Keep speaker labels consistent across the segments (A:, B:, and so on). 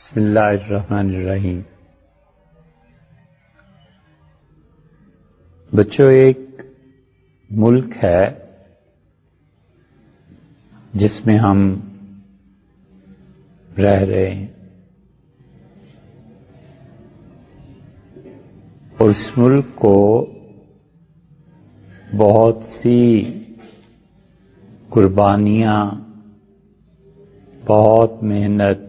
A: بسم اللہ الرحمن الرحیم۔ بچوں، ایک ملک ہے جس میں ہم رہ رہے ہیں، اور اس ملک کو بہت سی قربانیاں، بہت محنت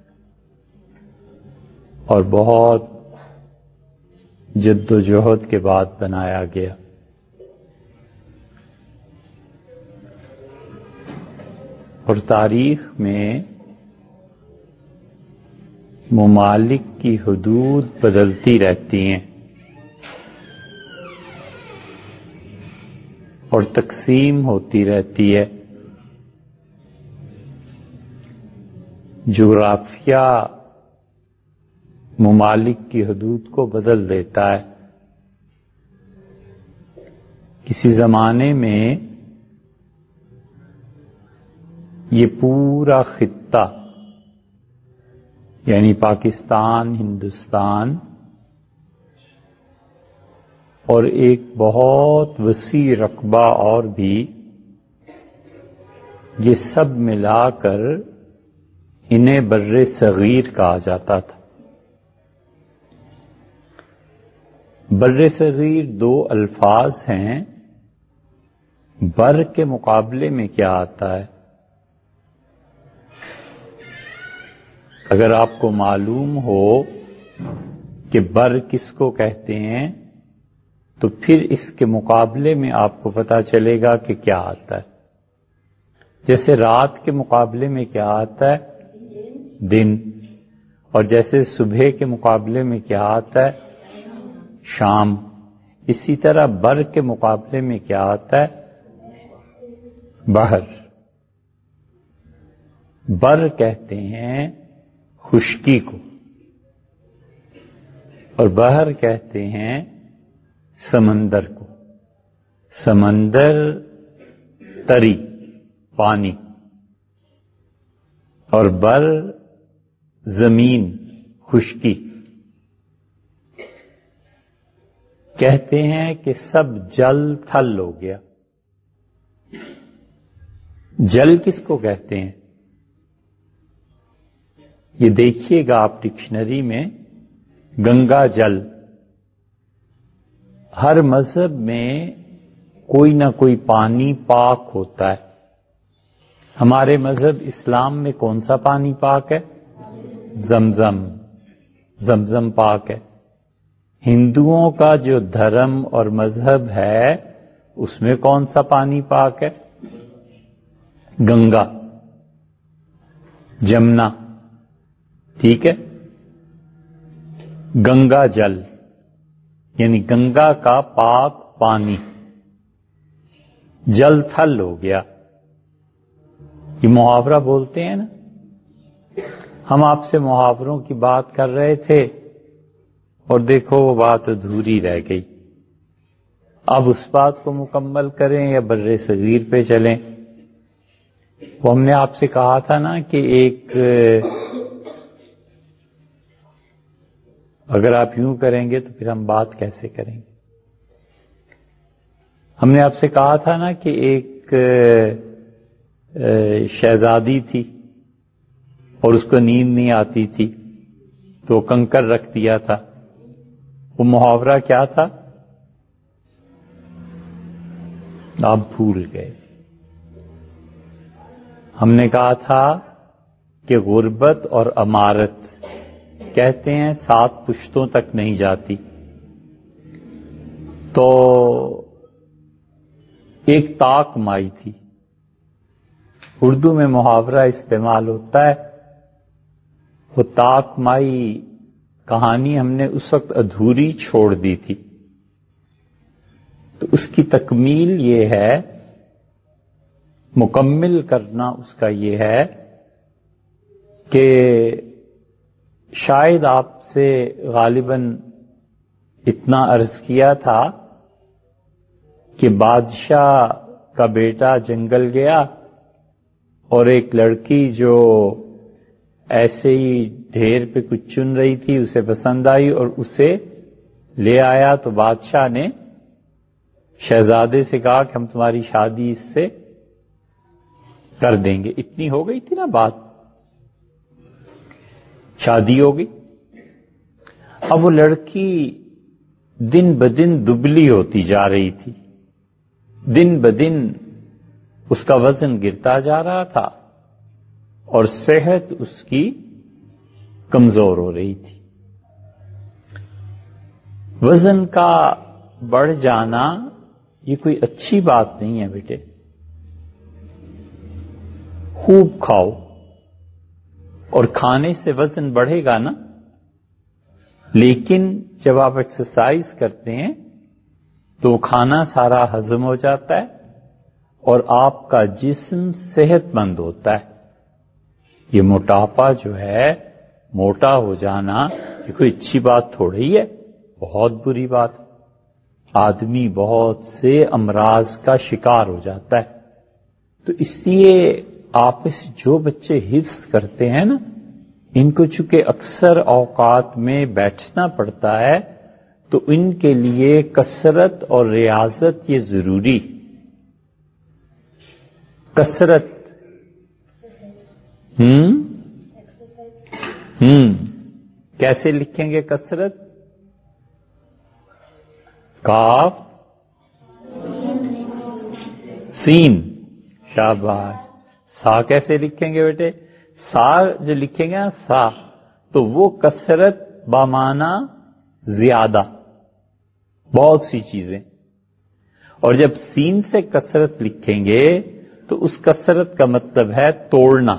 A: اور بہت جد و جہد کے بعد بنایا گیا۔ اور تاریخ میں ممالک کی حدود بدلتی رہتی ہیں اور تقسیم ہوتی رہتی ہے۔ جغرافیہ ممالک کی حدود کو بدل دیتا ہے۔ کسی زمانے میں یہ پورا خطہ، یعنی پاکستان، ہندوستان اور ایک بہت وسیع رقبہ اور بھی، یہ سب ملا کر انہیں بر صغیر کہا جاتا تھا۔ بر صغیر دو الفاظ ہیں۔ بر کے مقابلے میں کیا آتا ہے؟ اگر آپ کو معلوم ہو کہ بر کس کو کہتے ہیں تو پھر اس کے مقابلے میں آپ کو پتہ چلے گا کہ کیا آتا ہے۔ جیسے رات کے مقابلے میں کیا آتا ہے؟ دن۔ اور جیسے صبح کے مقابلے میں کیا آتا ہے؟ شام۔ اسی طرح بر کے مقابلے میں کیا آتا ہے؟ بحر۔ بر کہتے ہیں خشکی کو، اور بحر کہتے ہیں سمندر کو۔ سمندر تری، پانی، اور بر زمین، خشکی۔ کہتے ہیں کہ سب جل تھل ہو گیا۔ جل کس کو کہتے ہیں؟ یہ دیکھیے گا آپ ڈکشنری میں، گنگا جل۔ ہر مذہب میں کوئی نہ کوئی پانی پاک ہوتا ہے۔ ہمارے مذہب اسلام میں کون سا پانی پاک ہے؟ زمزم۔ زمزم پاک ہے۔ ہندوؤں کا جو دھرم اور مذہب ہے اس میں کون سا پانی پاک ہے؟ گنگا، جمنا۔ ٹھیک ہے؟ گنگا جل یعنی گنگا کا پاک پانی۔ جل تھل ہو گیا، یہ محاورہ بولتے ہیں نا۔ ہم آپ سے محاوروں کی بات کر رہے تھے اور دیکھو وہ بات ادھوری رہ گئی۔ اب اس بات کو مکمل کریں یا بر صغیر پہ چلیں؟ وہ ہم نے آپ سے کہا تھا نا کہ اگر آپ یوں کریں گے تو پھر ہم بات کیسے کریں گے؟ ہم نے آپ سے کہا تھا نا کہ ایک شہزادی تھی اور اس کو نیند نہیں آتی تھی تو کنکر رکھ دیا تھا۔ وہ محاورہ کیا تھا؟ آپ بھول گئے۔ ہم نے کہا تھا کہ غربت اور امارت کہتے ہیں 7 پشتوں تک نہیں جاتی۔ تو ایک طاق مائی تھی، اردو میں محاورہ استعمال ہوتا ہے۔ وہ طاق مائی کہانی ہم نے اس وقت ادھوری چھوڑ دی تھی، تو اس کی تکمیل یہ ہے، مکمل کرنا اس کا یہ ہے کہ شاید آپ سے غالباً اتنا عرض کیا تھا کہ بادشاہ کا بیٹا جنگل گیا اور ایک لڑکی جو ایسے ہی ڈھیر پہ کچھ چن رہی تھی، اسے پسند آئی اور اسے لے آیا، تو بادشاہ نے شہزادے سے کہا کہ ہم تمہاری شادی اس سے کر دیں گے۔ اتنی ہو گئی تھی نا بات، شادی ہو گئی۔ اب وہ لڑکی دن بدن دبلی ہوتی جا رہی تھی، دن بدن اس کا وزن گرتا جا رہا تھا اور صحت اس کی کمزور ہو رہی تھی۔ وزن کا بڑھ جانا یہ کوئی اچھی بات نہیں ہے بیٹے۔ خوب کھاؤ، اور کھانے سے وزن بڑھے گا نا، لیکن جب آپ ایکسرسائز کرتے ہیں تو کھانا سارا ہضم ہو جاتا ہے اور آپ کا جسم صحت مند ہوتا ہے۔ یہ موٹاپا جو ہے، موٹا ہو جانا، یہ کوئی اچھی بات تھوڑی ہے، بہت بری بات۔ آدمی بہت سے امراض کا شکار ہو جاتا ہے۔ تو اس لیے آپ اس جو بچے حفظ کرتے ہیں نا، ان کو چونکہ اکثر اوقات میں بیٹھنا پڑتا ہے، تو ان کے لیے کثرت اور ریاضت یہ ضروری۔ کثرت کیسے لکھیں گے کثرت؟ کاف سین، شاباش۔ سا کیسے لکھیں گے بیٹے؟ سا جو لکھیں گے نا سا، تو وہ کثرت بامعنی زیادہ، بہت سی چیزیں۔ اور جب سین سے کثرت لکھیں گے تو اس کثرت کا مطلب ہے توڑنا،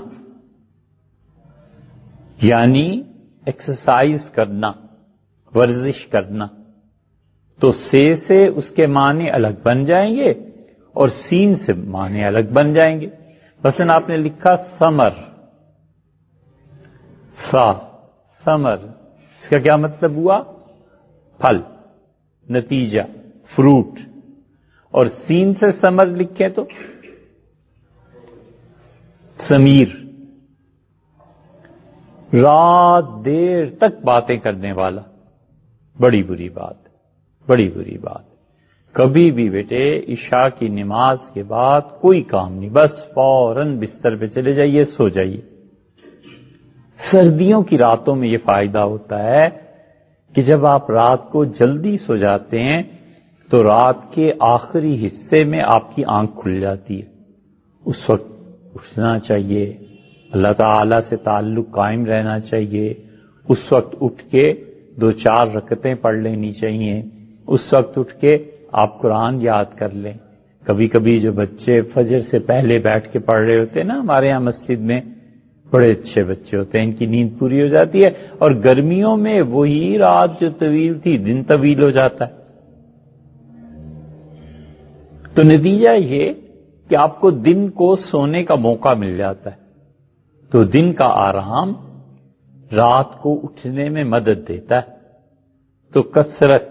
A: یعنی ایکسرسائز کرنا، ورزش کرنا۔ تو سے اس کے معنی الگ بن جائیں گے اور سین سے معنی الگ بن جائیں گے۔ مثلا آپ نے لکھا ثمر، ثمر، اس کا کیا مطلب ہوا؟ پھل، نتیجہ، فروٹ۔ اور سین سے ثمر لکھیں تو ضمیر، رات دیر تک باتیں کرنے والا، بڑی بری بات، بڑی بری بات۔ کبھی بھی بیٹے عشاء کی نماز کے بعد کوئی کام نہیں، بس فوراً بستر پہ چلے جائیے، سو جائیے۔ سردیوں کی راتوں میں یہ فائدہ ہوتا ہے کہ جب آپ رات کو جلدی سو جاتے ہیں تو رات کے آخری حصے میں آپ کی آنکھ کھل جاتی ہے، اس وقت اٹھنا چاہیے، اللہ تعالی سے تعلق قائم رہنا چاہیے، اس وقت اٹھ کے 2-4 رکعتیں پڑھ لینی چاہیے، اس وقت اٹھ کے آپ قرآن یاد کر لیں۔ کبھی کبھی جو بچے فجر سے پہلے بیٹھ کے پڑھ رہے ہوتے ہیں نا، ہمارے ہاں مسجد میں بڑے اچھے بچے ہوتے ہیں، ان کی نیند پوری ہو جاتی ہے، اور گرمیوں میں وہی رات جو طویل تھی دن طویل ہو جاتا ہے۔ تو نتیجہ یہ کہ آپ کو دن کو سونے کا موقع مل جاتا ہے، تو دن کا آرام رات کو اٹھنے میں مدد دیتا ہے۔ تو کثرت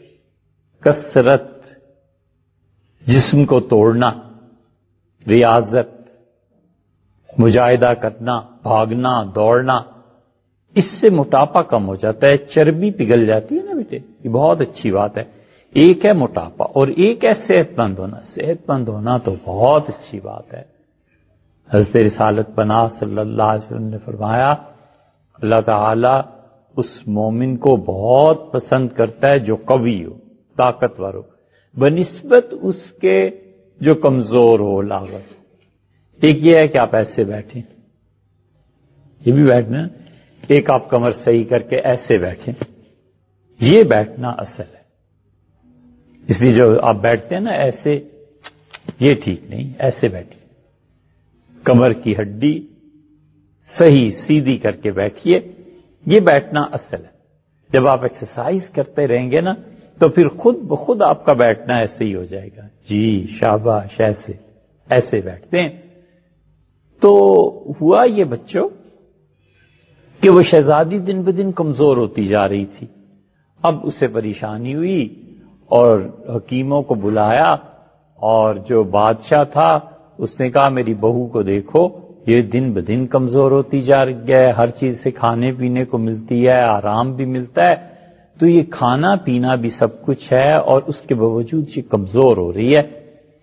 A: جسم کو توڑنا، ریاضت، مجاہدہ کرنا، بھاگنا، دوڑنا، اس سے موٹاپا کم ہو جاتا ہے، چربی پگھل جاتی ہے نا بیٹے، یہ بہت اچھی بات ہے۔ ایک ہے موٹاپا اور ایک ہے صحت مند ہونا۔ صحت مند ہونا تو بہت اچھی بات ہے۔ حضرت رسالت پناہ صلی اللہ علیہ وسلم نے فرمایا، اللہ تعالی اس مومن کو بہت پسند کرتا ہے جو قوی ہو، طاقتور ہو، بنسبت اس کے جو کمزور ہو، لاغر۔ ایک یہ ہے کہ آپ ایسے بیٹھیں، یہ بھی بیٹھنا، ایک آپ کمر صحیح کر کے ایسے بیٹھیں، یہ بیٹھنا اصل ہے۔ اس لیے جو آپ بیٹھتے ہیں نا ایسے، یہ ٹھیک نہیں، ایسے بیٹھیے، کمر کی ہڈی صحیح سیدھی کر کے بیٹھیے، یہ بیٹھنا اصل ہے۔ جب آپ ایکسرسائز کرتے رہیں گے نا تو پھر خود بخود آپ کا بیٹھنا ایسے ہی ہو جائے گا۔ جی شاباش، ایسے بیٹھتے ہیں۔ تو ہوا یہ بچوں کہ وہ شہزادی دن بدن کمزور ہوتی جا رہی تھی۔ اب اسے پریشانی ہوئی اور حکیموں کو بلایا، اور جو بادشاہ تھا اس نے کہا میری بہو کو دیکھو، یہ دن بدن کمزور ہوتی جا رہی ہے، ہر چیز سے کھانے پینے کو ملتی ہے، آرام بھی ملتا ہے، تو یہ کھانا پینا بھی سب کچھ ہے اور اس کے باوجود یہ کمزور ہو رہی ہے۔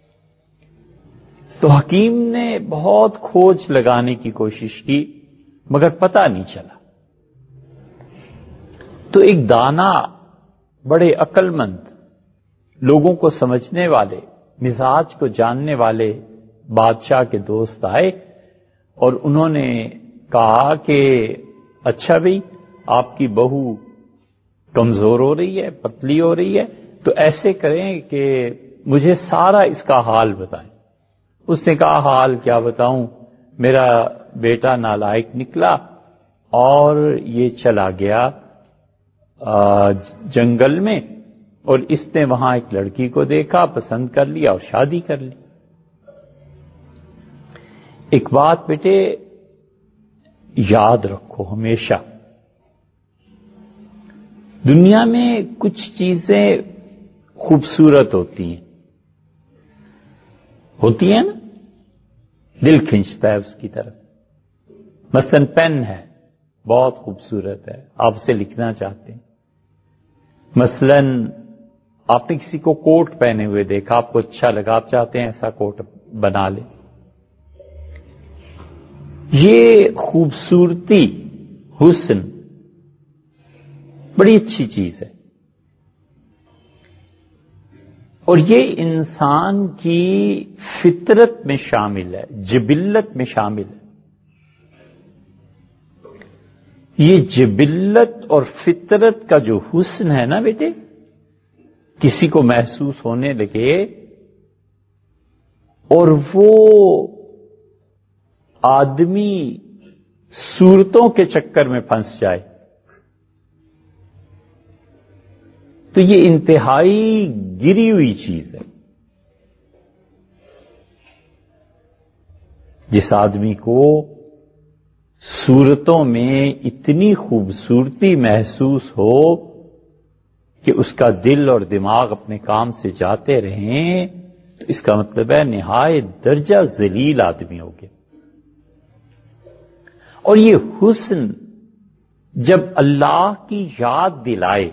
A: تو حکیم نے بہت کھوج لگانے کی کوشش کی مگر پتہ نہیں چلا۔ تو ایک دانا، بڑے عقل مند، لوگوں کو سمجھنے والے، مزاج کو جاننے والے بادشاہ کے دوست آئے اور انہوں نے کہا کہ اچھا بھئی، آپ کی بہو کمزور ہو رہی ہے، پتلی ہو رہی ہے، تو ایسے کریں کہ مجھے سارا اس کا حال بتائیں۔ اس نے کہا حال کیا بتاؤں، میرا بیٹا نالائق نکلا اور یہ چلا گیا جنگل میں، اور اس نے وہاں ایک لڑکی کو دیکھا، پسند کر لیا اور شادی کر لی۔ ایک بات بیٹے یاد رکھو ہمیشہ، دنیا میں کچھ چیزیں خوبصورت ہوتی ہیں نا، دل کھنچتا ہے اس کی طرف۔ مثلا پین ہے، بہت خوبصورت ہے، آپ اسے لکھنا چاہتے ہیں۔ مثلا آپ نے کسی کو کوٹ پہنے ہوئے دیکھا، آپ کو اچھا لگا، آپ چاہتے ہیں ایسا کوٹ بنا لیں۔ یہ خوبصورتی، حسن بڑی اچھی چیز ہے، اور یہ انسان کی فطرت میں شامل ہے، جبلت میں شامل ہے۔ یہ جبلت اور فطرت کا جو حسن ہے نا بیٹے، کسی کو محسوس ہونے لگے اور وہ آدمی صورتوں کے چکر میں پھنس جائے، تو یہ انتہائی گری ہوئی چیز ہے۔ جس آدمی کو صورتوں میں اتنی خوبصورتی محسوس ہو کہ اس کا دل اور دماغ اپنے کام سے جاتے رہیں، تو اس کا مطلب ہے نہایت درجہ ذلیل آدمی ہو گیا۔ اور یہ حسن جب اللہ کی یاد دلائے،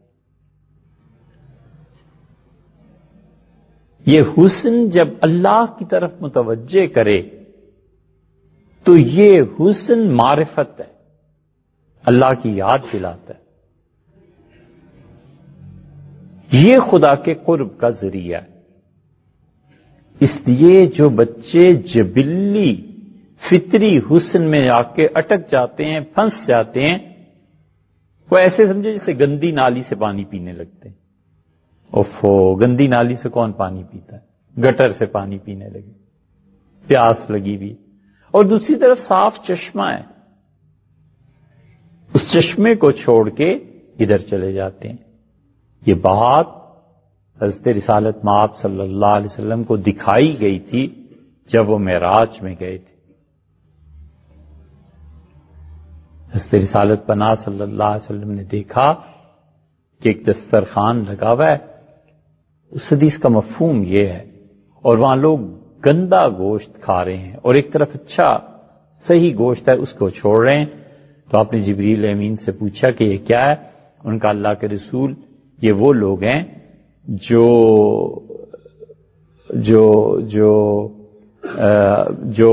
A: یہ حسن جب اللہ کی طرف متوجہ کرے، تو یہ حسن معرفت ہے، اللہ کی یاد دلاتا ہے۔ یہ خدا کے قرب کا ذریعہ ہے۔ اس لیے جو بچے جبلی فطری حسن میں آ کے اٹک جاتے ہیں، پھنس جاتے ہیں، وہ ایسے سمجھے جیسے گندی نالی سے پانی پینے لگتے ہیں۔ اوفو، گندی نالی سے کون پانی پیتا ہے؟ گٹر سے پانی پینے لگے، پیاس لگی بھی، اور دوسری طرف صاف چشمہ ہے، اس چشمے کو چھوڑ کے ادھر چلے جاتے ہیں۔ یہ بات حضرت رسالت مآب صلی اللہ علیہ وسلم کو دکھائی گئی تھی جب وہ معراج میں گئے تھے۔ حضرت رسالت پناہ صلی اللہ علیہ وسلم نے دیکھا کہ ایک دسترخوان لگا ہوا ہے، اس حدیث کا مفہوم یہ ہے، اور وہاں لوگ گندا گوشت کھا رہے ہیں، اور ایک طرف اچھا صحیح گوشت ہے اس کو چھوڑ رہے ہیں۔ تو آپ نے جبریل امین سے پوچھا کہ یہ کیا ہے؟ ان کا اللہ کے رسول، یہ وہ لوگ ہیں جو جو جو جو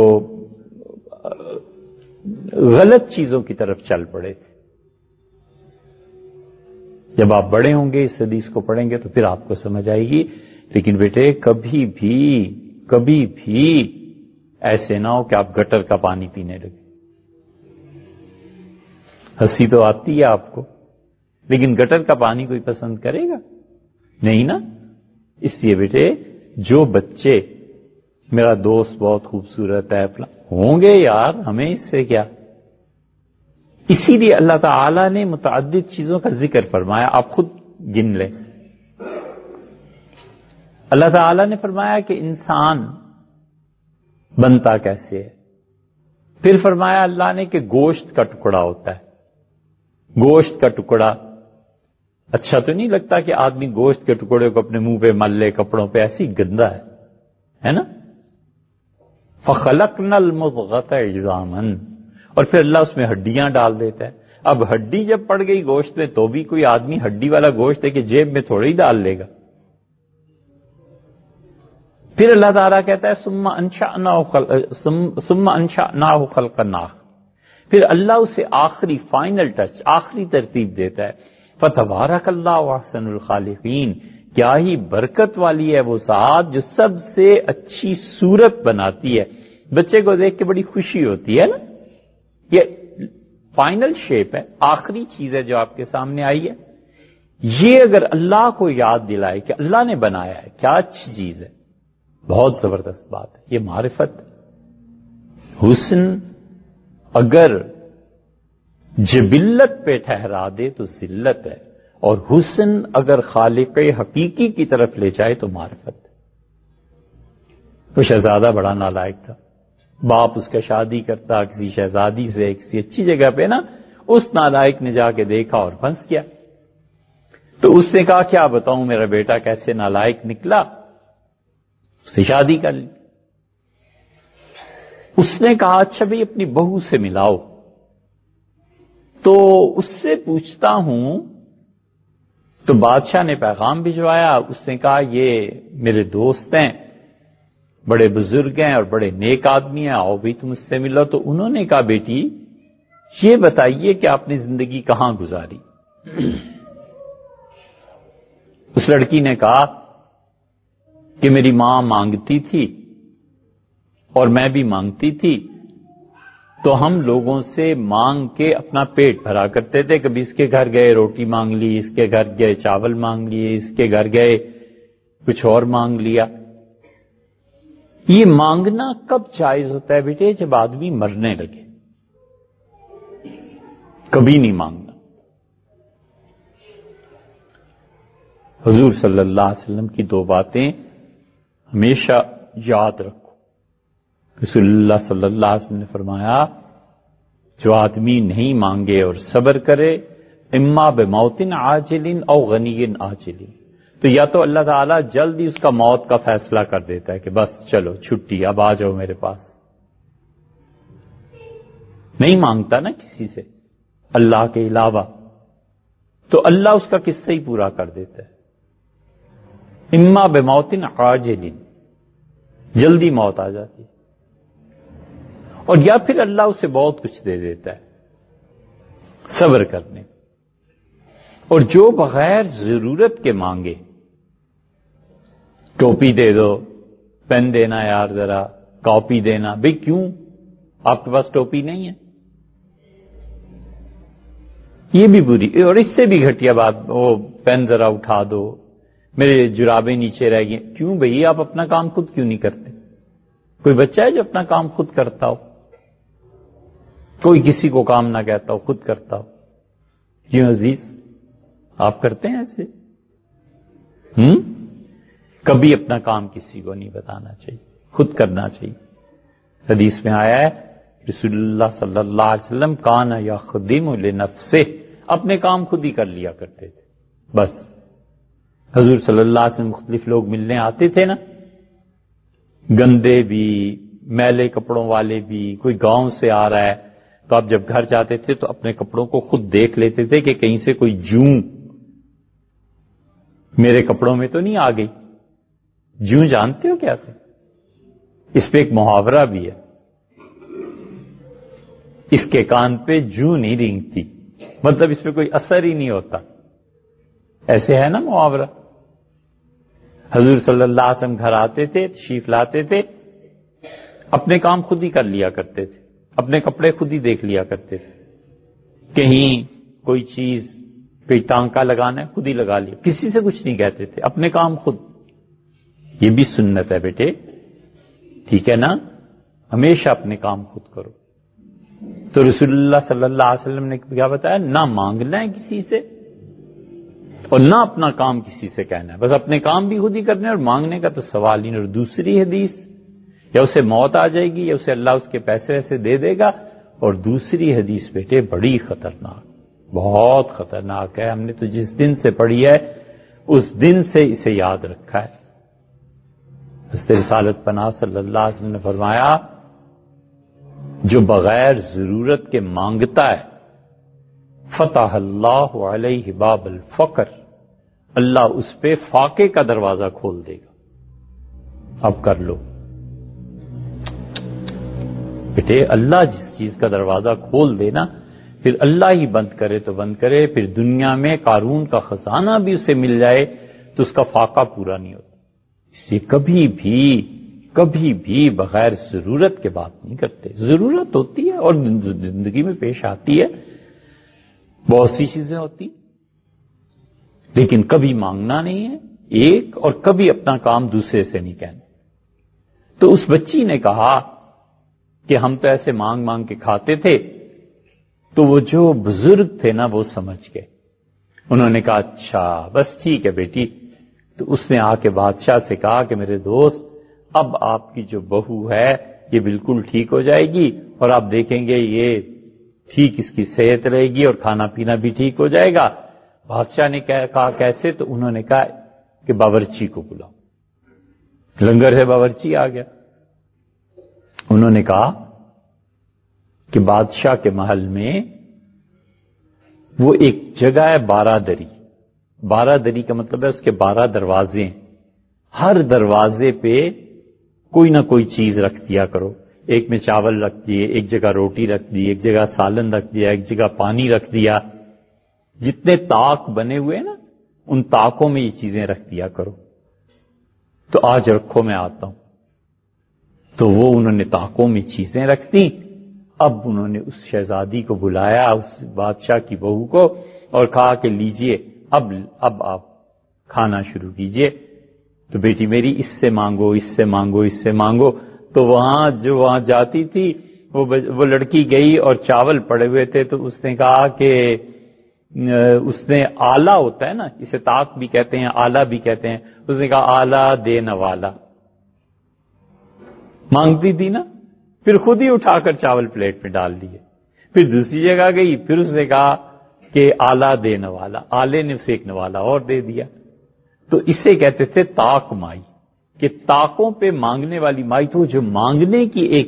A: غلط چیزوں کی طرف چل پڑے تھے۔ جب آپ بڑے ہوں گے اس حدیث کو پڑھیں گے تو پھر آپ کو سمجھ آئے گی۔ لیکن بیٹے کبھی بھی ایسے نہ ہو کہ آپ گٹر کا پانی پینے لگے۔ ہنسی تو آتی ہے آپ کو، لیکن گٹر کا پانی کوئی پسند کرے گا؟ نہیں نا۔ اس لیے بیٹے جو بچے میرا دوست بہت خوبصورت ہے ہوں گے یار، ہمیں اس سے کیا؟ اسی لیے اللہ تعالی نے متعدد چیزوں کا ذکر فرمایا، آپ خود گن لیں۔ اللہ تعالی نے فرمایا کہ انسان بنتا کیسے ہے، پھر فرمایا اللہ نے کہ گوشت کا ٹکڑا ہوتا ہے۔ گوشت کا ٹکڑا اچھا تو نہیں لگتا کہ آدمی گوشت کے ٹکڑے کو اپنے منہ پہ مل لے، کپڑوں پہ، ایسی گندا ہے نا؟ فَخَلَقْنَا الْمُضْغَةَ عِظَامًا، اور پھر اللہ اس میں ہڈیاں ڈال دیتا ہے۔ اب ہڈی جب پڑ گئی گوشت میں تو بھی کوئی آدمی ہڈی والا گوشت ہے کہ جیب میں تھوڑی ڈال لے گا۔ پھر اللہ تعالیٰ کہتا ہے ثُمَّ أَنشَأْنَاهُ خَلْقًا آخَرَ، پھر اللہ اسے آخری فائنل ٹچ، آخری ترتیب دیتا ہے۔ فَتَبَارَكَ اللَّهُ أَحْسَنُ الْخَالِقِينَ، کیا ہی برکت والی ہے وہ ذات جو سب سے اچھی صورت بناتی ہے۔ بچے کو دیکھ کے بڑی خوشی ہوتی ہے نا، یہ فائنل شیپ ہے، آخری چیز ہے جو آپ کے سامنے آئی ہے۔ یہ اگر اللہ کو یاد دلائے کہ اللہ نے بنایا ہے، کیا اچھی چیز ہے، بہت زبردست بات ہے، یہ معرفت۔ حسن اگر جبلت پہ ٹھہرا دے تو ذلت ہے، اور حسن اگر خالق حقیقی کی طرف لے جائے تو معرفت ہے۔ وہ شہزادہ بڑا نالائق تھا، باپ اس کا شادی کرتا کسی شہزادی سے کسی اچھی جگہ پہ نا، اس نالائق نے جا کے دیکھا اور پھنس گیا۔ تو اس نے کہا کیا بتاؤں میرا بیٹا کیسے نالائق نکلا، اس سے شادی کر لی۔ اس نے کہا اچھا بھئی اپنی بہو سے ملاؤ، تو اس سے پوچھتا ہوں، تو بادشاہ نے پیغام بھجوایا، اس نے کہا یہ میرے دوست ہیں، بڑے بزرگ ہیں اور بڑے نیک آدمی ہیں، آؤ بھی تم اس سے ملو۔ تو انہوں نے کہا بیٹی یہ بتائیے کہ آپ نے زندگی کہاں گزاری؟ اس لڑکی نے کہا کہ میری ماں مانگتی تھی اور میں بھی مانگتی تھی، تو ہم لوگوں سے مانگ کے اپنا پیٹ بھرا کرتے تھے، کبھی اس کے گھر گئے روٹی مانگ لی، اس کے گھر گئے چاول مانگ لیے، اس کے گھر گئے کچھ اور مانگ لیا۔ یہ مانگنا کب جائز ہوتا ہے بیٹے؟ جب آدمی مرنے لگے، کبھی نہیں مانگنا۔ حضور صلی اللہ علیہ وسلم کی دو باتیں ہمیشہ یاد رکھو۔ رسول اللہ صلی اللہ علیہ وسلم نے فرمایا جو آدمی نہیں مانگے اور صبر کرے، اما بموت عاجل او غنی عاجل، تو یا تو اللہ تعالیٰ جلد ہی اس کا موت کا فیصلہ کر دیتا ہے کہ بس چلو چھٹی، اب آ جاؤ میرے پاس۔ نہیں مانگتا نا کسی سے اللہ کے علاوہ، تو اللہ اس کا قصہ ہی پورا کر دیتا ہے۔ اما بموت عاجل، جلدی موت آ جاتی ہے، اور یا پھر اللہ اسے بہت کچھ دے دیتا ہے صبر کرنے۔ اور جو بغیر ضرورت کے مانگے، ٹوپی دے دو، پین دینا یار ذرا، کاپی دینا، بھئی کیوں آپ کے پاس ٹوپی نہیں ہے؟ یہ بھی بری، اور اس سے بھی گھٹیا بات، وہ پین ذرا اٹھا دو، میرے جرابیں نیچے رہ گئے، کیوں بھئی آپ اپنا کام خود کیوں نہیں کرتے؟ کوئی بچہ ہے جو اپنا کام خود کرتا ہو؟ کوئی کسی کو کام نہ کہتا ہو، خود کرتا ہو؟ کیوں عزیز آپ کرتے ہیں ایسے؟ کبھی اپنا کام کسی کو نہیں بتانا چاہیے، خود کرنا چاہیے۔ حدیث میں آیا ہے رسول اللہ صلی اللہ علیہ وسلم کان یخدم لنفسہ، اپنے کام خود ہی کر لیا کرتے تھے بس۔ حضور صلی اللہ علیہ وسلم مختلف لوگ ملنے آتے تھے نا، گندے بھی، میلے کپڑوں والے بھی، کوئی گاؤں سے آ رہا ہے، تو آپ جب گھر جاتے تھے تو اپنے کپڑوں کو خود دیکھ لیتے تھے کہ کہیں سے کوئی جوں میرے کپڑوں میں تو نہیں آ گئی۔ جوں جانتے ہو کیا تھے؟ اس پہ ایک محاورہ بھی ہے، اس کے کان پہ جوں نہیں رینگتی، مطلب اس پہ کوئی اثر ہی نہیں ہوتا، ایسے ہے نا محاورہ۔ حضور صلی اللہ علیہ وسلم گھر آتے تھے، تشریف لاتے تھے، اپنے کام خود ہی کر لیا کرتے تھے، اپنے کپڑے خود ہی دیکھ لیا کرتے تھے، کہیں کوئی چیز، کوئی ٹانکا لگانا ہے خود ہی لگا لیا، کسی سے کچھ نہیں کہتے تھے، اپنے کام خود۔ یہ بھی سنت ہے بیٹے، ٹھیک ہے نا؟ ہمیشہ اپنے کام خود کرو۔ تو رسول اللہ صلی اللہ علیہ وسلم نے کیا بتایا؟ نہ مانگنا ہے کسی سے اور نہ اپنا کام کسی سے کہنا ہے، بس اپنے کام بھی خود ہی کرنے اور مانگنے کا تو سوال ہی نہیں۔ اور دوسری حدیث، یا اسے موت آ جائے گی یا اسے اللہ اس کے پیسے ویسے دے دے گا۔ اور دوسری حدیث بیٹے بڑی خطرناک، بہت خطرناک ہے، ہم نے تو جس دن سے پڑھی ہے اس دن سے اسے یاد رکھا ہے۔ حضرت رسالت پناہ صلی اللہ علیہ وسلم نے فرمایا جو بغیر ضرورت کے مانگتا ہے فتح اللہ علیہ باب الفقر، اللہ اس پہ فاقے کا دروازہ کھول دے گا۔ اب کر لو بیٹے، اللہ جس چیز کا دروازہ کھول دے نا، پھر اللہ ہی بند کرے تو بند کرے، پھر دنیا میں قارون کا خزانہ بھی اسے مل جائے تو اس کا فاقہ پورا نہیں ہوتا۔ اس لیے کبھی بھی بغیر ضرورت کے بات نہیں کرتے۔ ضرورت ہوتی ہے اور زندگی میں پیش آتی ہے، بہت سی چیزیں ہوتی، لیکن کبھی مانگنا نہیں ہے ایک، اور کبھی اپنا کام دوسرے سے نہیں کہنا۔ تو اس بچی نے کہا کہ ہم تو ایسے مانگ مانگ کے کھاتے تھے، تو وہ جو بزرگ تھے نا وہ سمجھ گئے، انہوں نے کہا اچھا بس ٹھیک ہے بیٹی۔ تو اس نے آ کے بادشاہ سے کہا کہ میرے دوست، اب آپ کی جو بہو ہے یہ بالکل ٹھیک ہو جائے گی، اور آپ دیکھیں گے یہ ٹھیک اس کی صحت رہے گی اور کھانا پینا بھی ٹھیک ہو جائے گا۔ بادشاہ نے کہا کیسے؟ تو انہوں نے کہا کہ باورچی کو بلاؤ۔ لنگر سے باورچی آ گیا۔ انہوں نے کہا کہ بادشاہ کے محل میں وہ ایک جگہ ہے بارہ دری۔ بارہ دری کا مطلب ہے اس کے 12 دروازے ہیں، ہر دروازے پہ کوئی نہ کوئی چیز رکھ دیا کرو۔ ایک میں چاول رکھ دیے، ایک جگہ روٹی رکھ دی، ایک جگہ سالن رکھ دیا، ایک جگہ پانی رکھ دیا۔ جتنے طاق بنے ہوئے نا ان طاقوں میں یہ چیزیں رکھ دیا کرو۔ تو آج رکھو میں آتا ہوں۔ تو وہ انہوں نے طاقوں میں چیزیں رکھ دی۔ اب انہوں نے اس شہزادی کو بلایا، اس بادشاہ کی بہو کو، اور کہا کہ لیجئے اب آپ کھانا شروع کیجئے۔ تو بیٹی میری اس سے مانگو، اس سے مانگو، اس سے مانگو۔ تو وہاں جاتی تھی وہ لڑکی گئی اور چاول پڑے ہوئے تھے، تو اس نے کہا کہ اس نے آلہ ہوتا ہے نا، اسے طاق بھی کہتے ہیں آلہ بھی کہتے ہیں، اس نے کہا آلہ دے نوالا۔ مانگتی تھی نا، پھر خود ہی اٹھا کر چاول پلیٹ میں ڈال لیے۔ پھر دوسری جگہ گئی، پھر اس نے کہا کہ آلہ دے نوالا، آلے نے اسے ایک نوالا اور دے دیا۔ تو اسے کہتے تھے طاق مائی، کہ طاقوں پہ مانگنے والی مائی، تو جو مانگنے کی ایک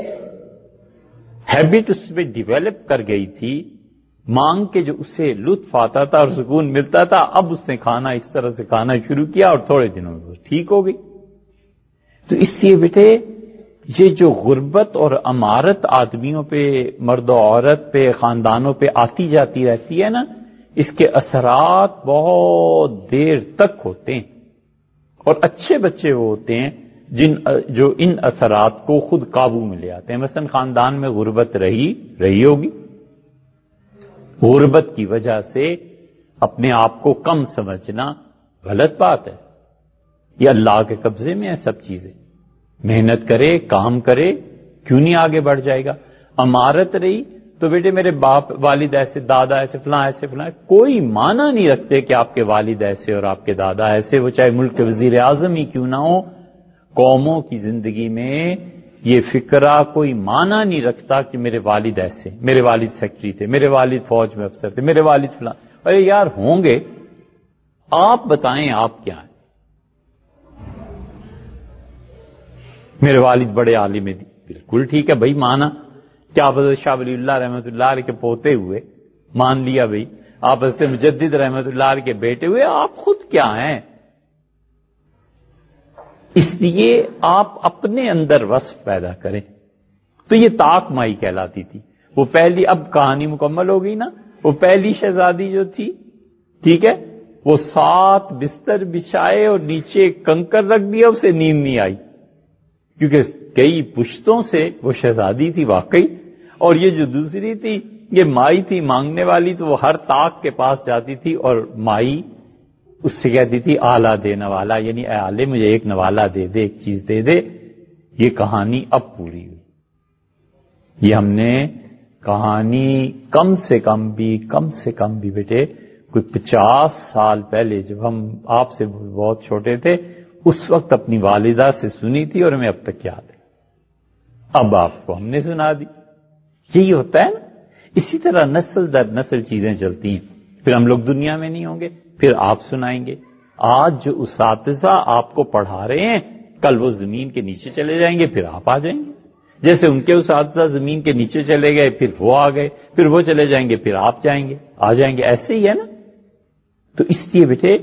A: ہیبٹ اس میں ڈیولپ کر گئی تھی، مانگ کے جو اسے لطف آتا تھا اور سکون ملتا تھا، اب اس نے کھانا اس طرح سے کھانا شروع کیا اور تھوڑے دنوں میں وہ ٹھیک ہو گئی۔ تو اس سے بیٹے یہ جو غربت اور امارت آدمیوں پہ، مرد و عورت پہ، خاندانوں پہ آتی جاتی رہتی ہے نا، اس کے اثرات بہت دیر تک ہوتے ہیں، اور اچھے بچے وہ ہوتے ہیں جو ان اثرات کو خود قابو میں لے آتے ہیں۔ مثلا خاندان میں غربت رہی ہوگی، غربت کی وجہ سے اپنے آپ کو کم سمجھنا غلط بات ہے، یہ اللہ کے قبضے میں ہے سب چیزیں۔ محنت کرے، کام کرے، کیوں نہیں آگے بڑھ جائے گا؟ امارت رہی تو بیٹے میرے باپ والد ایسے، دادا ایسے، فلاں ایسے، فلاں، کوئی معنی نہیں رکھتے کہ آپ کے والد ایسے اور آپ کے دادا ایسے، وہ چاہے ملک کے وزیر اعظم ہی کیوں نہ ہو۔ قوموں کی زندگی میں یہ فکرہ کوئی معنی نہیں رکھتا کہ میرے والد ایسے، میرے والد سیکٹری تھے، میرے والد فوج میں افسر تھے، میرے والد فلاں۔ ارے یار ہوں گے، آپ بتائیں آپ کیا ہیں؟ میرے والد بڑے عالم تھے، بالکل ٹھیک ہے بھائی، مانا کہ آپ حضرت شاہ ولی اللہ رحمۃ اللہ علیہ کے پوتے ہوئے، مان لیا بھائی، آپ حضرت مجدد رحمۃ اللہ علیہ کے بیٹے ہوئے، آپ خود کیا ہیں؟ اس لیے آپ اپنے اندر وصف پیدا کریں۔ تو یہ طاق مائی کہلاتی تھی۔ وہ پہلی، اب کہانی مکمل ہو گئی نا، وہ پہلی شہزادی جو تھی، ٹھیک ہے، وہ 7 بستر بچھائے اور نیچے کنکر رکھ دیا، اسے نیند نہیں آئی، کیونکہ کئی پشتوں سے وہ شہزادی تھی واقعی۔ اور یہ جو دوسری تھی، یہ مائی تھی مانگنے والی، تو وہ ہر طاق کے پاس جاتی تھی اور مائی اس سے کہتی تھی آلہ دینے والا، یعنی اے آلے مجھے ایک نوالا دے دے، ایک چیز دے دے۔ یہ کہانی اب پوری ہوئی۔ یہ ہم نے کہانی کم سے کم بھی بیٹے کوئی 50 سال پہلے، جب ہم آپ سے بہت چھوٹے تھے، اس وقت اپنی والدہ سے سنی تھی اور ہمیں اب تک یاد ہے۔ اب آپ کو ہم نے سنا دی۔ یہی ہوتا ہے نا، اسی طرح نسل در نسل چیزیں چلتی ہیں۔ پھر ہم لوگ دنیا میں نہیں ہوں گے، پھر آپ سنائیں گے۔ آج جو اساتذہ آپ کو پڑھا رہے ہیں، کل وہ زمین کے نیچے چلے جائیں گے، پھر آپ آ جائیں گے، جیسے ان کے اساتذہ زمین کے نیچے چلے گئے، پھر وہ آ گئے، پھر وہ چلے جائیں گے، پھر آپ جائیں گے، آ جائیں گے، ایسے ہی ہے نا۔ تو اس لیے بیٹے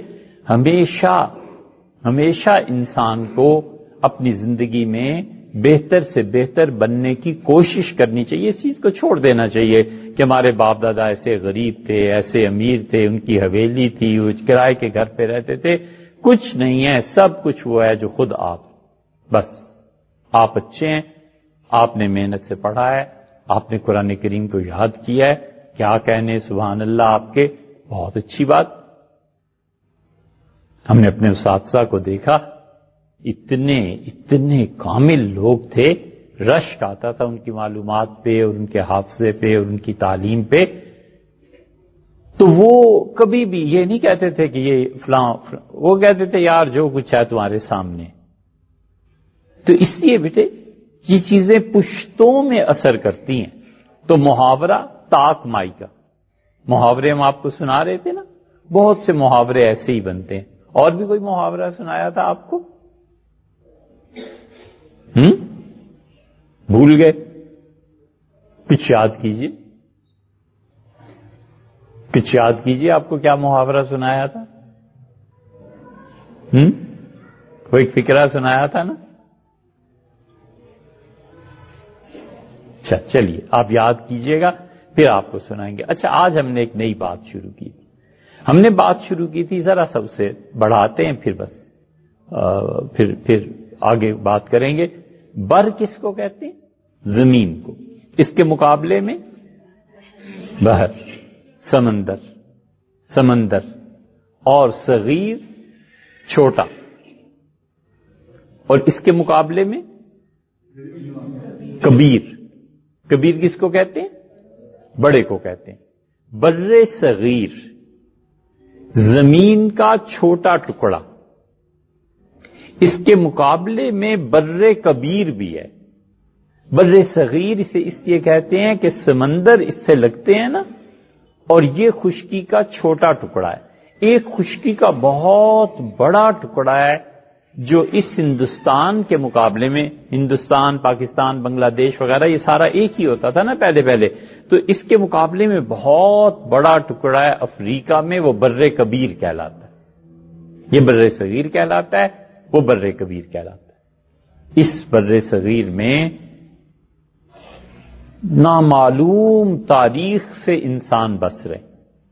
A: ہمیشہ انسان کو اپنی زندگی میں بہتر سے بہتر بننے کی کوشش کرنی چاہیے، اس چیز کو چھوڑ دینا چاہیے کہ ہمارے باپ دادا ایسے غریب تھے، ایسے امیر تھے، ان کی حویلی تھی، وہ کرائے کے گھر پہ رہتے تھے۔ کچھ نہیں ہے، سب کچھ وہ ہے جو خود آپ، بس آپ اچھے ہیں، آپ نے محنت سے پڑھا ہے، آپ نے قرآن کریم کو یاد کیا ہے، کیا کہنے سبحان اللہ آپ کے، بہت اچھی بات۔ ہم نے اپنے اساتذہ کو دیکھا، اتنے کامل لوگ تھے، رشک آتا تھا ان کی معلومات پہ اور ان کے حافظے پہ اور ان کی تعلیم پہ۔ تو وہ کبھی بھی یہ نہیں کہتے تھے کہ یہ فلاں، وہ کہتے تھے یار جو کچھ ہے تمہارے سامنے۔ تو اس لیے بیٹے یہ چیزیں پشتوں میں اثر کرتی ہیں۔ تو محاورہ تاک مائی کا محاورے ہم آپ کو سنا رہے تھے نا، بہت سے محاورے ایسے ہی بنتے ہیں۔ اور بھی کوئی محاورہ سنایا تھا آپ کو؟ بھول گئے؟ کچھ یاد کیجئے، کچھ یاد کیجئے، آپ کو کیا محاورہ سنایا تھا؟ کوئی فکرہ سنایا تھا نا؟ اچھا چلیے آپ یاد کیجئے گا، پھر آپ کو سنائیں گے۔ اچھا آج ہم نے ایک نئی بات شروع کی تھی، ہم نے بات شروع کی تھی، ذرا سب سے بڑھاتے ہیں پھر بس پھر آگے بات کریں گے۔ بر کس کو کہتے ہیں؟ زمین کو۔ اس کے مقابلے میں بحر، سمندر اور صغیر چھوٹا، اور اس کے مقابلے میں کبیر کس کو کہتے ہیں؟ بڑے کو کہتے ہیں۔ بر صغیر زمین کا چھوٹا ٹکڑا، اس کے مقابلے میں بر کبیر بھی ہے۔ بر صغیر اسے اس لیے کہتے ہیں کہ سمندر اس سے لگتے ہیں نا، اور یہ خشکی کا چھوٹا ٹکڑا ہے۔ ایک خشکی کا بہت بڑا ٹکڑا ہے جو اس ہندوستان کے مقابلے میں، ہندوستان، پاکستان، بنگلہ دیش وغیرہ یہ سارا ایک ہی ہوتا تھا نا پہلے، تو اس کے مقابلے میں بہت بڑا ٹکڑا ہے افریقہ میں، وہ بر کبیر کہلاتا ہے۔ یہ بر صغیر کہلاتا ہے، وہ بر کبیر کہلاتا ہے۔ اس بر صغیر میں نامعلوم تاریخ سے انسان بس رہے۔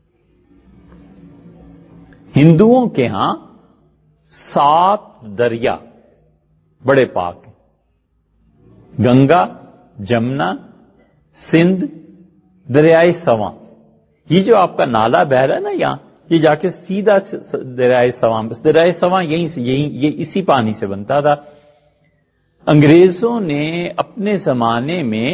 A: ہندوؤں کے ہاں 7 دریا بڑے پاک ہیں، گنگا، جمنا، سندھ، دریائے سواں۔ یہ جو آپ کا نالا بہ رہا ہے نا یہاں، یہ جا کے سیدھا دریائے سواں، بس دریائے سواں یہ اسی پانی سے بنتا تھا۔ انگریزوں نے اپنے زمانے میں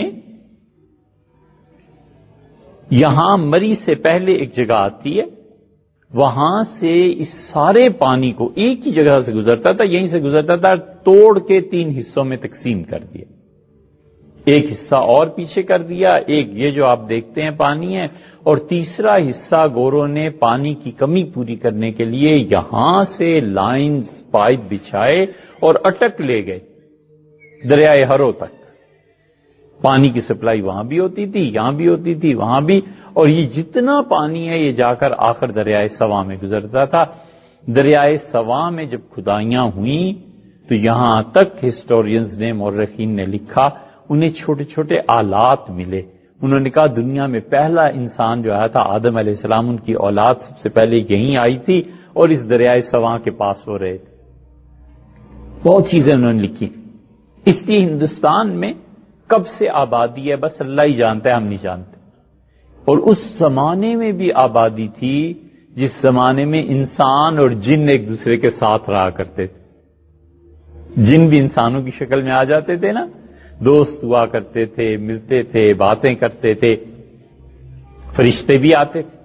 A: یہاں مری سے پہلے ایک جگہ آتی ہے، وہاں سے اس سارے پانی کو ایک ہی جگہ سے گزرتا تھا، یہیں سے گزرتا تھا، توڑ کے 3 حصوں میں تقسیم کر دیا۔ ایک حصہ اور پیچھے کر دیا، ایک یہ جو آپ دیکھتے ہیں پانی ہے، اور تیسرا حصہ گوروں نے پانی کی کمی پوری کرنے کے لیے یہاں سے لائنز پائپ بچھائے اور اٹک لے گئے دریائے ہرو تک۔ پانی کی سپلائی وہاں بھی ہوتی تھی، یہاں بھی ہوتی تھی، وہاں بھی، اور یہ جتنا پانی ہے یہ جا کر آخر دریائے سواں میں گزرتا تھا۔ دریائے سواں میں جب کھدائیاں ہوئیں تو یہاں تک ہسٹورینز نے، مورخین نے لکھا، انہیں چھوٹے چھوٹے آلات ملے۔ انہوں نے کہا دنیا میں پہلا انسان جو آیا تھا آدم علیہ السلام، ان کی اولاد سب سے پہلے یہیں آئی تھی اور اس دریائے سواں کے پاس ہو رہے تھے۔ بہت چیزیں انہوں نے لکھی۔ اس لیے ہندوستان میں کب سے آبادی ہے بس اللہ ہی جانتا ہے، ہم نہیں جانتے۔ اور اس زمانے میں بھی آبادی تھی جس زمانے میں انسان اور جن ایک دوسرے کے ساتھ رہا کرتے تھے۔ جن بھی انسانوں کی شکل میں آ جاتے تھے نا، دوست ہوا کرتے تھے، ملتے تھے، باتیں کرتے تھے، فرشتے بھی آتے تھے۔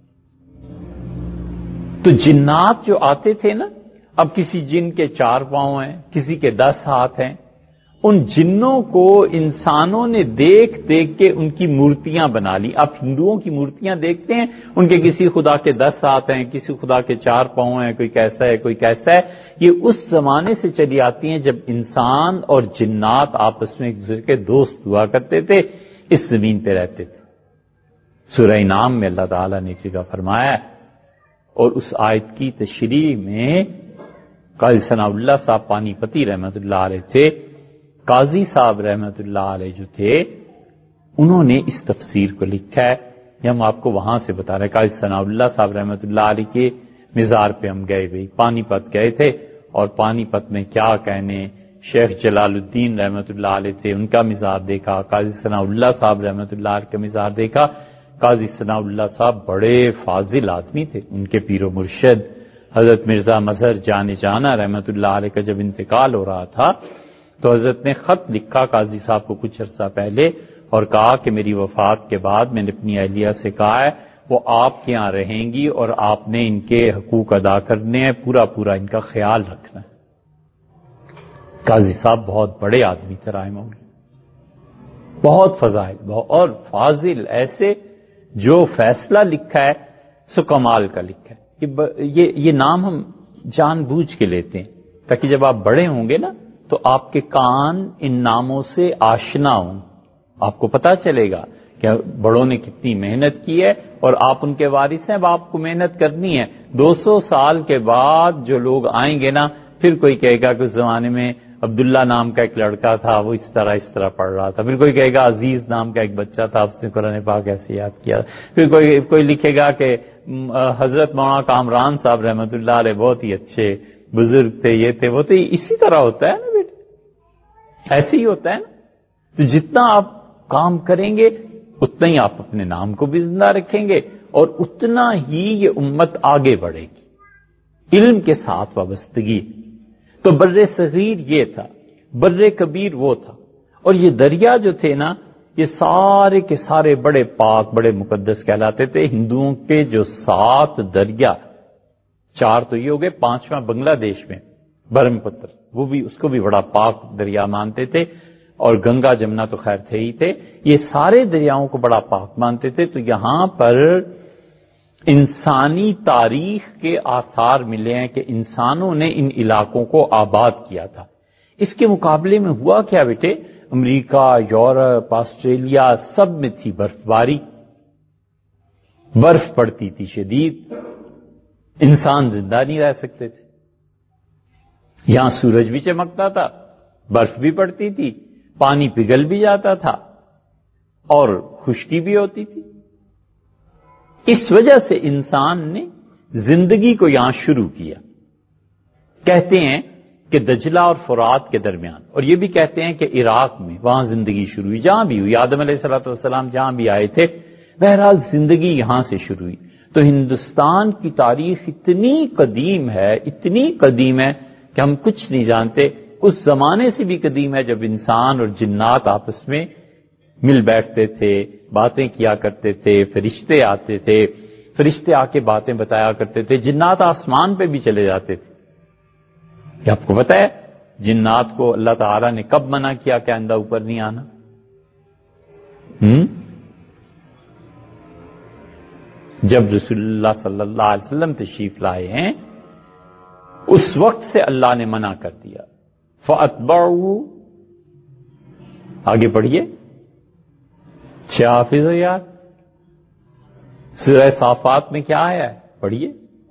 A: تو جنات جو آتے تھے نا، اب کسی جن کے 4 پاؤں ہیں، کسی کے 10 ہاتھ ہیں، ان جنوں کو انسانوں نے دیکھ دیکھ کے ان کی مورتیاں بنا لی. آپ ہندوؤں کی مورتیاں دیکھتے ہیں, ان کے کسی خدا کے 10 ہاتھ ہیں, کسی خدا کے 4 پاؤں ہیں, کوئی کیسا ہے کوئی کیسا ہے. یہ اس زمانے سے چلی آتی ہیں جب انسان اور جنات آپس میں ایک دوسرے کے دوست ہوا کرتے تھے, اس زمین پہ رہتے تھے. سورہ انعام میں اللہ تعالیٰ نے جگہ فرمایا ہے, اور اس آیت کی تشریح میں قاضی ثناء اللہ صاحب پانی پتی رحمۃ اللہ علیہ تھے. قاضی صاحب رحمۃ اللہ علیہ جو تھے انہوں نے اس تفسیر کو لکھا ہے, یہ ہم آپ کو وہاں سے بتا رہے ہیں. قاضی ثناء اللہ صاحب رحمۃ اللہ علیہ کے مزار پہ ہم گئے بھائی, پانی پت گئے تھے, اور پانی پت میں کیا کہنے, شیخ جلال الدین رحمۃ اللہ علیہ تھے, ان کا مزار دیکھا. قاضی ثناء اللہ صاحب رحمۃ اللہ علیہ کا مزار دیکھا. قاضی ثناء اللہ صاحب بڑے فاضل آدمی تھے. ان کے پیر و مرشد حضرت مرزا مظہر جان جانا رحمۃ اللہ علیہ کا جب انتقال ہو رہا تھا تو حضرت نے خط لکھا قاضی صاحب کو کچھ عرصہ پہلے, اور کہا کہ میری وفات کے بعد میں نے اپنی اہلیہ سے کہا ہے وہ آپ کے یہاں رہیں گی, اور آپ نے ان کے حقوق ادا کرنے ہیں, پورا پورا ان کا خیال رکھنا ہے. قاضی صاحب بہت بڑے آدمی تھے رحمہ اللہ, بہت فضائل اور فاضل, ایسے جو فیصلہ لکھا ہے سو کمال کا لکھا ہے. یہ نام ہم جان بوجھ کے لیتے ہیں تاکہ جب آپ بڑے ہوں گے نا تو آپ کے کان ان ناموں سے آشنا ہوں, آپ کو پتا چلے گا کہ بڑوں نے کتنی محنت کی ہے, اور آپ ان کے وارث ہیں, اب آپ کو محنت کرنی ہے. 200 سال کے بعد جو لوگ آئیں گے نا, پھر کوئی کہے گا کہ اس زمانے میں عبداللہ نام کا ایک لڑکا تھا, وہ اس طرح پڑھ رہا تھا. پھر کوئی کہے گا عزیز نام کا ایک بچہ تھا, اس نے قرآن پاک ایسے یاد کیا. پھر کوئی لکھے گا کہ حضرت مولانا کامران صاحب رحمۃ اللہ علیہ بہت ہی اچھے بزرگ تھے, یہ تھے وہ تھے. اسی طرح ہوتا ہے نا بیٹے, ایسے ہی ہوتا ہے نا. تو جتنا آپ کام کریں گے اتنا ہی آپ اپنے نام کو بھی زندہ رکھیں گے, اور اتنا ہی یہ امت آگے بڑھے گی. علم کے ساتھ وابستگی. تو بر صغیر یہ تھا, بر کبیر وہ تھا, اور یہ دریا جو تھے نا یہ سارے کے سارے بڑے پاک بڑے مقدس کہلاتے تھے. ہندوؤں کے جو 7 دریا, 4 تو یہ ہو گئے, 5واں بنگلہ دیش میں برہم پتر, وہ بھی اس کو بھی بڑا پاک دریا مانتے تھے, اور گنگا جمنا تو خیر تھے ہی تھے. یہ سارے دریاؤں کو بڑا پاک مانتے تھے. تو یہاں پر انسانی تاریخ کے آثار ملے ہیں کہ انسانوں نے ان علاقوں کو آباد کیا تھا. اس کے مقابلے میں ہوا کیا بیٹے, امریکہ, یورپ, آسٹریلیا سب میں تھی برف باری, برف پڑتی تھی شدید, انسان زندہ نہیں رہ سکتے تھے. یہاں سورج بھی چمکتا تھا, برف بھی پڑتی تھی, پانی پگھل بھی جاتا تھا, اور خشکی بھی ہوتی تھی. اس وجہ سے انسان نے زندگی کو یہاں شروع کیا. کہتے ہیں کہ دجلہ اور فرات کے درمیان, اور یہ بھی کہتے ہیں کہ عراق میں وہاں زندگی شروع ہوئی, جہاں بھی ہوئی. آدم علیہ الصلوۃ والسلام جہاں بھی آئے تھے, بہرحال زندگی یہاں سے شروع ہوئی. تو ہندوستان کی تاریخ اتنی قدیم ہے کہ ہم کچھ نہیں جانتے. اس زمانے سے بھی قدیم ہے جب انسان اور جنات آپس میں مل بیٹھتے تھے, باتیں کیا کرتے تھے, فرشتے آتے تھے, فرشتے آ کے باتیں بتایا کرتے تھے. جنات آسمان پہ بھی چلے جاتے تھے. یہ آپ کو پتا ہے جنات کو اللہ تعالیٰ نے کب منع کیا کہ آئندہ اوپر نہیں آنا؟ جب رسول اللہ صلی اللہ علیہ وسلم تشریف لائے ہیں اس وقت سے اللہ نے منع کر دیا. فَأَتْبَعُوا, آگے پڑھیے, اچھا حافظ ہو یار, سورہ صافات میں کیا آیا ہے, پڑھیے.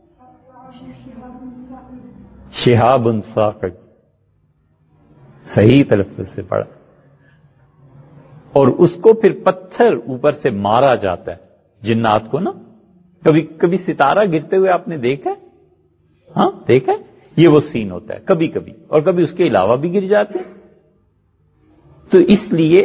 A: شہاب ثاقب, صحیح تلفظ سے پڑھا. اور اس کو پھر پتھر اوپر سے مارا جاتا ہے جنات کو نا. کبھی ستارہ گرتے ہوئے آپ نے دیکھا ہے؟ ہاں دیکھا ہے. یہ وہ سین ہوتا ہے کبھی کبھی, اور کبھی اس کے علاوہ بھی گر جاتے ہیں. تو اس لیے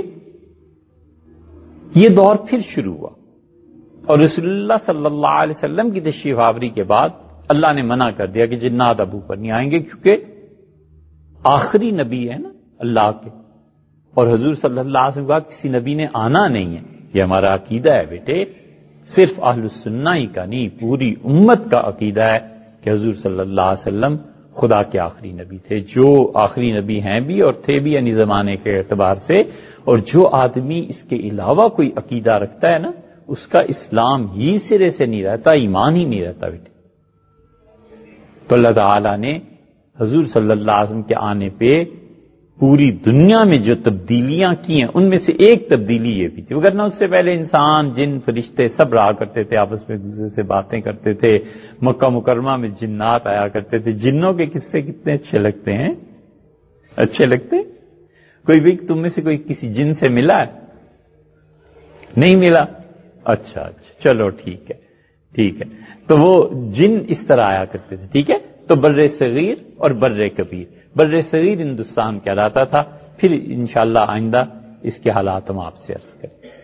A: یہ دور پھر شروع ہوا, اور رسول اللہ صلی اللہ علیہ وسلم کی تشریف آوری کے بعد اللہ نے منع کر دیا کہ جنات اب اوپر نہیں آئیں گے, کیونکہ آخری نبی ہے نا اللہ کے, اور حضور صلی اللہ علیہ وسلم کا کسی نبی نے آنا نہیں ہے. یہ ہمارا عقیدہ ہے بیٹے, صرف اہل السنہ ہی کا نہیں, پوری امت کا عقیدہ ہے کہ حضور صلی اللہ علیہ وسلم خدا کے آخری نبی تھے، جو آخری نبی ہیں بھی اور تھے بھی یعنی زمانے کے اعتبار سے. اور جو آدمی اس کے علاوہ کوئی عقیدہ رکھتا ہے نا، اس کا اسلام ہی سرے سے نہیں رہتا، ایمان ہی نہیں رہتا بیٹے. تو اللہ تعالیٰ نے حضور صلی اللہ علیہ وسلم کے آنے پہ پوری دنیا میں جو تبدیلیاں کی ہیں ان میں سے ایک تبدیلی یہ بھی تھی، وگرنہ اس سے پہلے انسان، جن، فرشتے سب رہا کرتے تھے، آپس میں ایک دوسرے سے باتیں کرتے تھے. مکہ مکرمہ میں جنات آیا کرتے تھے. جنوں کے قصے کتنے اچھے لگتے ہیں، اچھے لگتے. کوئی بھی تم میں سے کوئی کسی جن سے ملا ہے؟ نہیں ملا؟ اچھا چلو ٹھیک ہے. تو وہ جن اس طرح آیا کرتے تھے. ٹھیک ہے، تو بر صغیر اور بر کبیر. بر صغیر ہندوستان کہلاتا تھا. پھر انشاءاللہ آئندہ اس کے حالات ہم آپ سے عرض کریں.